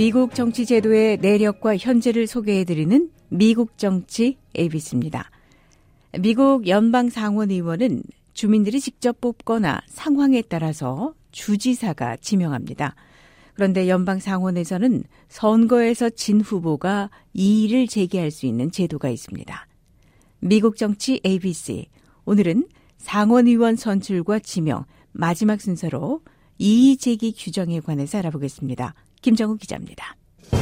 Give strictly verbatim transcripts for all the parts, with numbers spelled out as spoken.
미국 정치 제도의 내력과 현재를 소개해드리는 미국 정치 에이비씨입니다. 미국 연방 상원의원은 주민들이 직접 뽑거나 상황에 따라서 주지사가 지명합니다. 그런데 연방 상원에서는 선거에서 진 후보가 이의를 제기할 수 있는 제도가 있습니다. 미국 정치 에이비씨, 오늘은 상원의원 선출과 지명, 마지막 순서로 이의 제기 규정에 관해서 알아보겠습니다. 김정우 기자입니다.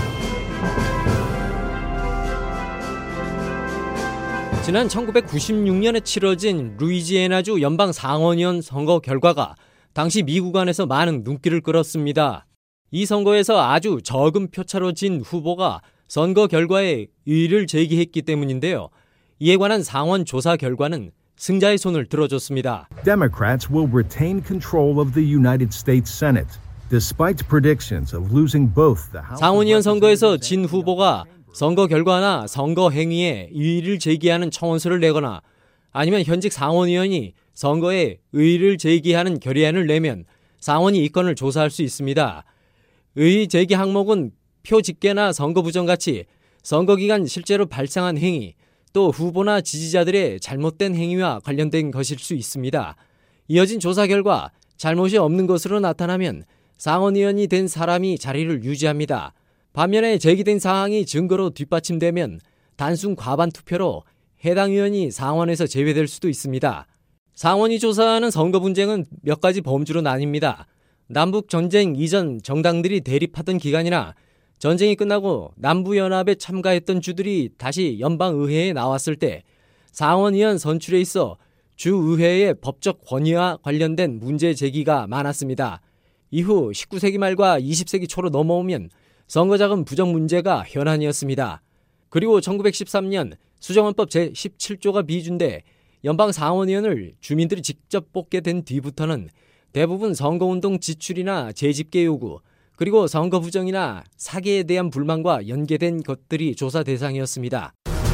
지난 천구백구십육 년에 치러진 루이지애나주 연방 상원의원 선거 결과가 당시 미국 안에서 많은 눈길을 끌었습니다. 이 선거에서 아주 적은 표차로 진 후보가 선거 결과에 이의를 제기했기 때문인데요. 이에 관한 상원 조사 결과는 승자의 손을 들어줬습니다. Democrats will retain control of the United States Senate, despite predictions of losing both the House. 상원의원 선거에서 진 후보가 선거 결과나 선거 행위에 이의를 제기하는 청원서를 내거나 아니면 현직 상원의원이 선거에 의의를 제기하는 결의안을 내면 상원이 이 건을 조사할 수 있습니다. 의의 제기 항목은 표 집계나 선거 부정같이 선거 기간 실제로 발생한 행위, 또 후보나 지지자들의 잘못된 행위와 관련된 것일 수 있습니다. 이어진 조사 결과 잘못이 없는 것으로 나타나면 상원의원이 된 사람이 자리를 유지합니다. 반면에 제기된 사항이 증거로 뒷받침되면 단순 과반 투표로 해당 의원이 상원에서 제외될 수도 있습니다. 상원이 조사하는 선거 분쟁은 몇 가지 범주로 나뉩니다. 남북 전쟁 이전 정당들이 대립하던 기간이나 전쟁이 끝나고 남부연합에 참가했던 주들이 다시 연방의회에 나왔을 때 상원의원 선출에 있어 주의회의 법적 권위와 관련된 문제 제기가 많았습니다. 이후 십구 세기 말과 이십 세기 초로 넘어오면 선거자금 부정 문제가 현안이었습니다. 그리고 천구백십삼 년 수정헌법 제십칠 조가 비준돼 연방 상원의원을 주민들이 직접 뽑게 된 뒤부터는 대부분 선거운동 지출이나 재집계 요구, 그리고 선거 부정이나 사기에 대한 불만과 연계된 것들이 조사 대상이었습니다.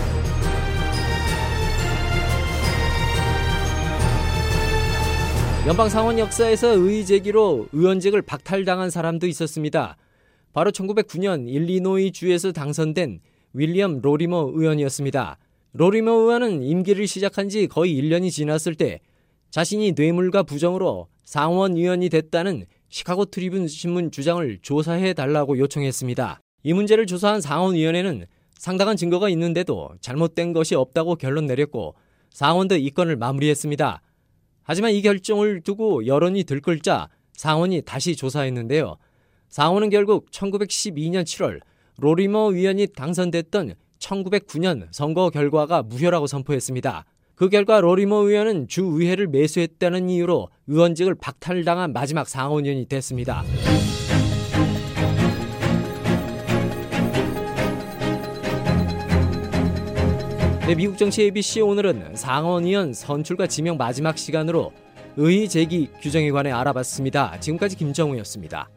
연방 상원 역사에서 의의 제기로 의원직을 박탈당한 사람도 있었습니다. 바로 천구백구 년 일리노이 주에서 당선된 윌리엄 로리머 의원이었습니다. 로리머 의원은 임기를 시작한 지 거의 일 년이 지났을 때 자신이 뇌물과 부정으로 상원 의원이 됐다는 시카고 트리뷴 신문 주장을 조사해달라고 요청했습니다. 이 문제를 조사한 상원위원회는 상당한 증거가 있는데도 잘못된 것이 없다고 결론 내렸고 상원도 이 건을 마무리했습니다. 하지만 이 결정을 두고 여론이 들끓자 상원이 다시 조사했는데요. 상원은 결국 천구백십이 년 칠월 로리머 위원이 당선됐던 천구백구 년 선거 결과가 무효라고 선포했습니다. 그 결과 로리머 의원은 주의회를 매수했다는 이유로 의원직을 박탈당한 마지막 상원의원이 됐습니다. 네, 미국 정치 에이비씨 오늘은 상원의원 선출과 지명 마지막 시간으로 의의 제기 규정에 관해 알아봤습니다. 지금까지 김정우였습니다.